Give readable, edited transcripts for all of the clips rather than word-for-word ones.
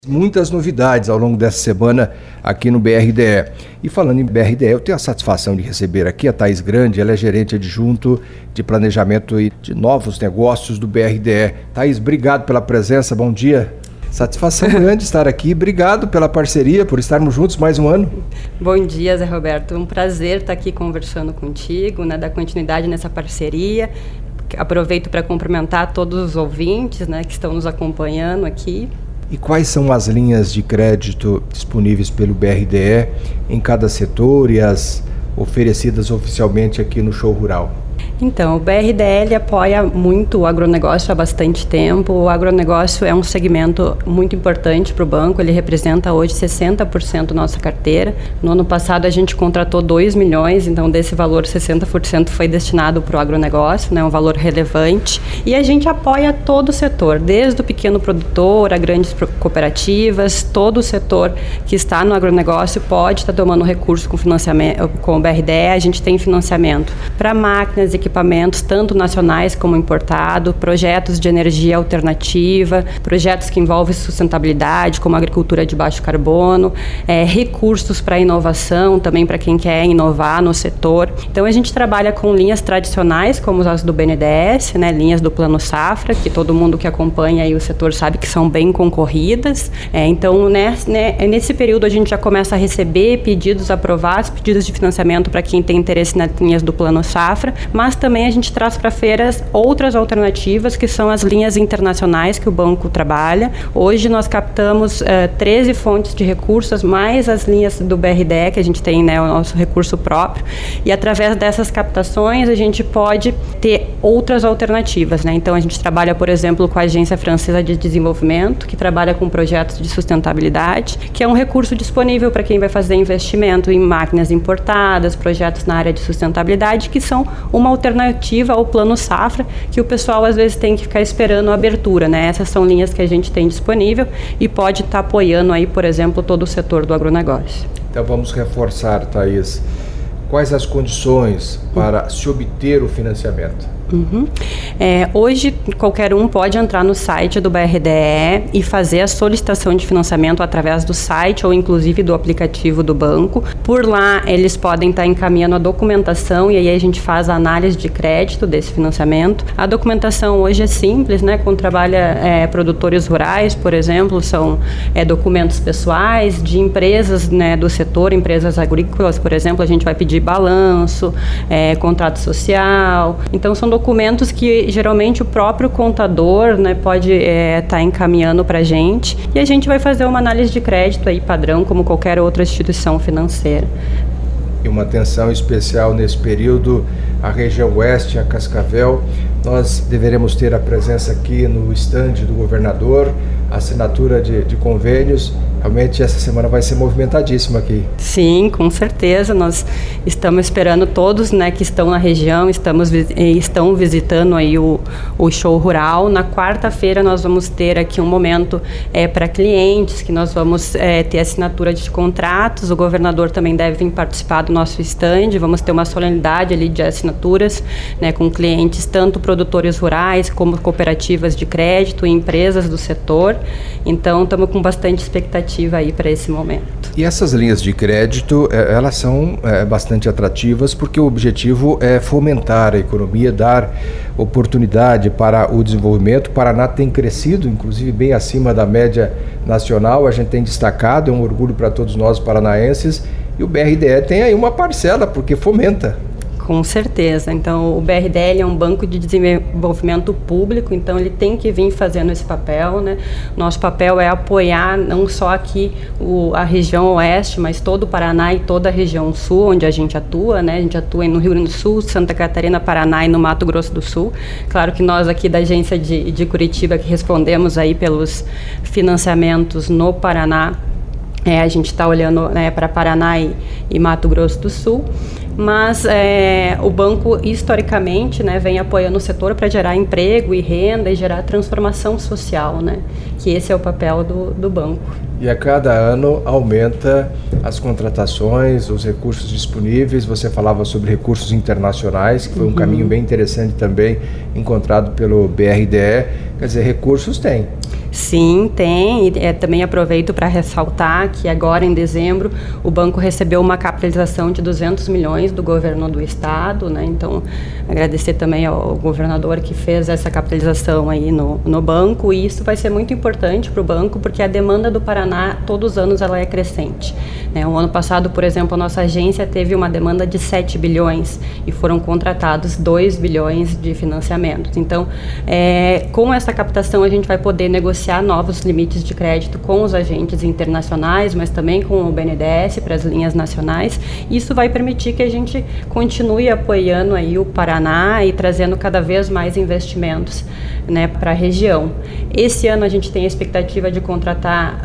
Muitas novidades ao longo dessa semana aqui no BRDE. E falando em BRDE, eu tenho a satisfação de receber aqui a Thaís Grande, ela é gerente adjunto de planejamento e de novos negócios do BRDE. Thaís, obrigado pela presença, bom dia. Satisfação grande estar aqui, obrigado pela parceria, por estarmos juntos mais um ano. Bom dia, Zé Roberto, um prazer estar aqui conversando contigo, dar continuidade nessa parceria. Aproveito para cumprimentar todos os ouvintes que estão nos acompanhando aqui. E quais são as linhas de crédito disponíveis pelo BRDE em cada setor e as oferecidas oficialmente aqui no Show Rural? Então, o BRDE apoia muito o agronegócio há bastante tempo. O agronegócio é um segmento muito importante para o banco, ele representa hoje 60% da nossa carteira. No ano passado a gente contratou 2 milhões, então desse valor 60% foi destinado para o agronegócio, um valor relevante. E a gente apoia todo o setor, desde o pequeno produtor a grandes cooperativas, todo o setor que está no agronegócio pode estar tomando recurso com financiamento, com o BRDE. A gente tem financiamento para máquinas, equipamentos, tanto nacionais como importados, projetos de energia alternativa, projetos que envolvem sustentabilidade, como agricultura de baixo carbono, recursos para inovação, também para quem quer inovar no setor. Então, a gente trabalha com linhas tradicionais, como as do BNDES, linhas do Plano Safra, que todo mundo que acompanha aí o setor sabe que são bem concorridas. Então, nesse período, a gente já começa a receber pedidos aprovados, pedidos de financiamento para quem tem interesse nas linhas do Plano Safra, mas também a gente traz para feiras outras alternativas, que são as linhas internacionais que o banco trabalha. Hoje nós captamos 13 fontes de recursos, mais as linhas do BRDE, que a gente tem o nosso recurso próprio, e através dessas captações a gente pode ter outras alternativas. Então a gente trabalha, por exemplo, com a Agência Francesa de Desenvolvimento, que trabalha com projetos de sustentabilidade, que é um recurso disponível para quem vai fazer investimento em máquinas importadas, projetos na área de sustentabilidade, que são uma alternativa ao Plano Safra, que o pessoal às vezes tem que ficar esperando a abertura. Essas são linhas que a gente tem disponível e pode estar apoiando aí, por exemplo, todo o setor do agronegócio. Então vamos reforçar, Thaís, quais as condições para se obter o financiamento? Hoje qualquer um pode entrar no site do BRDE e fazer a solicitação de financiamento através do site ou inclusive do aplicativo do banco. Por lá eles podem estar encaminhando a documentação e aí a gente faz a análise de crédito desse financiamento. A documentação hoje é simples, quando trabalha produtores rurais, por exemplo, são documentos pessoais de empresas do setor, empresas agrícolas, por exemplo, a gente vai pedir balanço, contrato social. Então são documentos que geralmente o próprio contador pode estar encaminhando para a gente e a gente vai fazer uma análise de crédito aí padrão como qualquer outra instituição financeira. E uma atenção especial nesse período, a região oeste, a Cascavel, nós deveremos ter a presença aqui no estande do governador, assinatura de convênios. Realmente essa semana vai ser movimentadíssima aqui. Sim, com certeza. Nós estamos esperando todos que estão na região, estão visitando aí o Show Rural. Na quarta-feira nós vamos ter aqui um momento para clientes, que nós vamos ter assinatura de contratos. O governador também deve vir participar do nosso stand. Vamos ter uma solenidade ali de assinaturas com clientes, tanto produtores rurais como cooperativas de crédito e empresas do setor. Então estamos com bastante expectativa aí para esse momento. E essas linhas de crédito, elas são bastante atrativas porque o objetivo é fomentar a economia, dar oportunidade para o desenvolvimento. O Paraná tem crescido, inclusive bem acima da média nacional, a gente tem destacado, é um orgulho para todos nós paranaenses, e o BRDE tem aí uma parcela, porque fomenta. Com certeza. Então, o BRDE é um banco de desenvolvimento público, então ele tem que vir fazendo esse papel. Nosso papel é apoiar não só aqui a região oeste, mas todo o Paraná e toda a região sul, onde a gente atua. A gente atua no Rio Grande do Sul, Santa Catarina, Paraná e no Mato Grosso do Sul. Claro que nós aqui da agência de Curitiba, que respondemos aí pelos financiamentos no Paraná, a gente está olhando para Paraná e Mato Grosso do Sul. Mas o banco, historicamente, vem apoiando o setor para gerar emprego e renda e gerar transformação social, que esse é o papel do banco. E a cada ano aumenta as contratações, os recursos disponíveis. Você falava sobre recursos internacionais, que foi um caminho bem interessante também encontrado pelo BRDE. Quer dizer, recursos tem. Sim, tem. E também aproveito para ressaltar que agora em dezembro o banco recebeu uma capitalização de 200 milhões do governo do estado, né? Então, agradecer também ao governador que fez essa capitalização aí no banco, e isso vai ser muito importante para o banco, porque a demanda do Paraná todos os anos ela é crescente, né? O ano passado, por exemplo, a nossa agência teve uma demanda de 7 bilhões e foram contratados 2 bilhões de financiamentos. Então, com essa captação a gente vai poder negociar novos limites de crédito com os agentes internacionais, mas também com o BNDES para as linhas nacionais. Isso vai permitir que a gente continue apoiando aí o Paraná e trazendo cada vez mais investimentos, né, para a região. Esse ano a gente tem a expectativa de contratar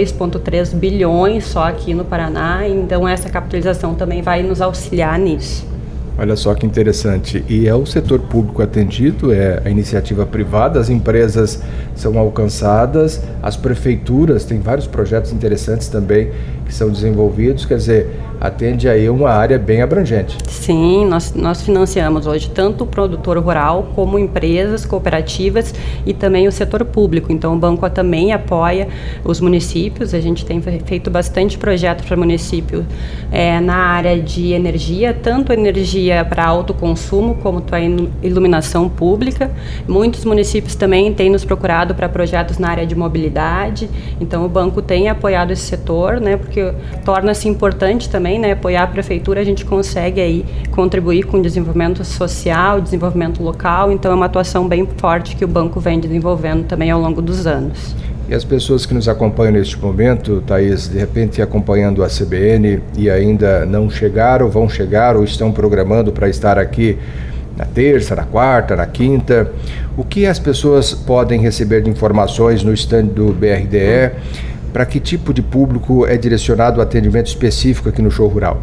2,3 bilhões só aqui no Paraná, então essa capitalização também vai nos auxiliar nisso. Olha só que interessante. E é o setor público atendido, é a iniciativa privada, as empresas são alcançadas, as prefeituras têm vários projetos interessantes também que são desenvolvidos, quer dizer, atende aí uma área bem abrangente. Sim, nós financiamos hoje tanto o produtor rural como empresas, cooperativas e também o setor público. Então o banco também apoia os municípios, a gente tem feito bastante projetos para o município na área de energia, tanto energia para autoconsumo como a iluminação pública. Muitos municípios também têm nos procurado para projetos na área de mobilidade, então o banco tem apoiado esse setor, né, porque torna-se importante também, né, apoiar a prefeitura, a gente consegue aí contribuir com o desenvolvimento social, desenvolvimento local, então é uma atuação bem forte que o banco vem desenvolvendo também ao longo dos anos. E as pessoas que nos acompanham neste momento, Thaís, de repente acompanhando a CBN e ainda não chegaram, vão chegar ou estão programando para estar aqui na terça, na quarta, na quinta, o que as pessoas podem receber de informações no stand do BRDE? Para que tipo de público é direcionado o atendimento específico aqui no Show Rural?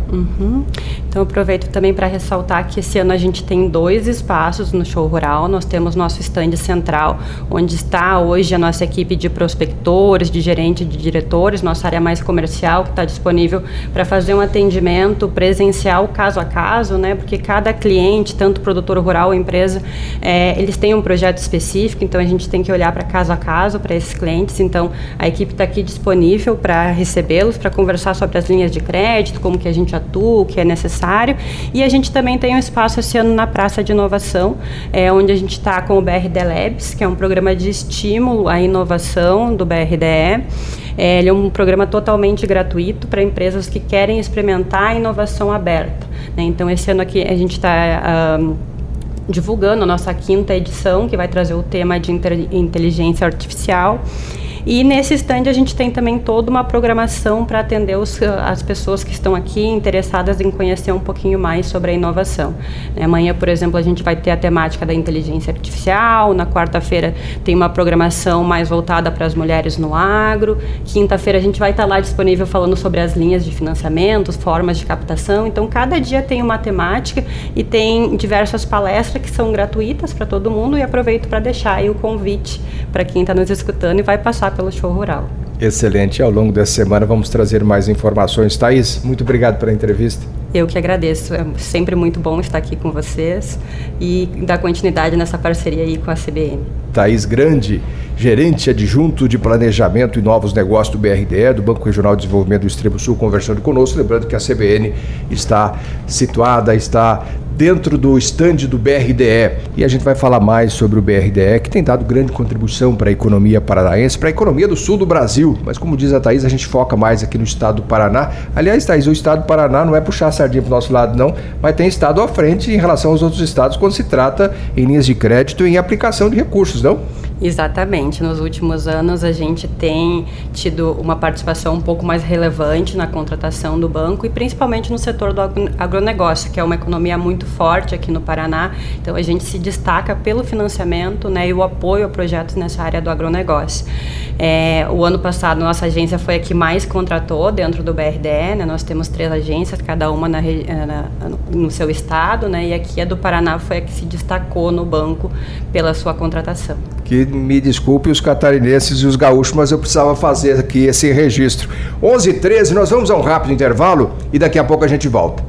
Então, aproveito também para ressaltar que esse ano a gente tem 2 espaços no Show Rural. Nós temos nosso stand central, onde está hoje a nossa equipe de prospectores, de gerentes, de diretores, nossa área mais comercial, que está disponível para fazer um atendimento presencial caso a caso, né? Porque cada cliente, tanto produtor rural ou empresa, eles têm um projeto específico, então a gente tem que olhar para caso a caso para esses clientes. Então, a equipe está aqui disponível para recebê-los, para conversar sobre as linhas de crédito, como que a gente atua, o que é necessário. E a gente também tem um espaço esse ano na Praça de Inovação, onde a gente está com o BRD Labs, que é um programa de estímulo à inovação do BRDE. Ele é um programa totalmente gratuito para empresas que querem experimentar a inovação aberta, né? Então, esse ano aqui a gente está divulgando a nossa 5ª edição, que vai trazer o tema de inteligência artificial. E nesse stand a gente tem também toda uma programação para atender as pessoas que estão aqui interessadas em conhecer um pouquinho mais sobre a inovação. Amanhã, por exemplo, a gente vai ter a temática da inteligência artificial, na quarta-feira tem uma programação mais voltada para as mulheres no agro, quinta-feira a gente vai estar lá disponível falando sobre as linhas de financiamento, formas de captação. Então, cada dia tem uma temática e tem diversas palestras que são gratuitas para todo mundo, e aproveito para deixar aí o convite para quem está nos escutando e vai passar pelo Show Rural. Excelente. Ao longo dessa semana vamos trazer mais informações. Thaís, muito obrigado pela entrevista. Eu que agradeço. É sempre muito bom estar aqui com vocês e dar continuidade nessa parceria aí com a CBN. Thaís Grande, gerente adjunto de planejamento e novos negócios do BRDE, do Banco Regional de Desenvolvimento do Extremo Sul, conversando conosco. Lembrando que a CBN está situada, está dentro do estande do BRDE, e a gente vai falar mais sobre o BRDE, que tem dado grande contribuição para a economia paranaense, para a economia do sul do Brasil, mas como diz a Thaís, a gente foca mais aqui no estado do Paraná. Aliás, Thaís, o estado do Paraná não é puxar a sardinha para o nosso lado não, mas tem estado à frente em relação aos outros estados quando se trata em linhas de crédito e em aplicação de recursos, não? Exatamente. Nos últimos anos a gente tem tido uma participação um pouco mais relevante na contratação do banco e principalmente no setor do agronegócio, que é uma economia muito forte aqui no Paraná. Então a gente se destaca pelo financiamento, né, e o apoio a projetos nessa área do agronegócio. O ano passado nossa agência foi a que mais contratou dentro do BRDE, né? Nós temos 3 agências, cada uma no seu estado, né? E aqui a do Paraná foi a que se destacou no banco pela sua contratação. Que me desculpe os catarinenses e os gaúchos, mas eu precisava fazer aqui esse registro. 11h13, nós vamos a um rápido intervalo e daqui a pouco a gente volta.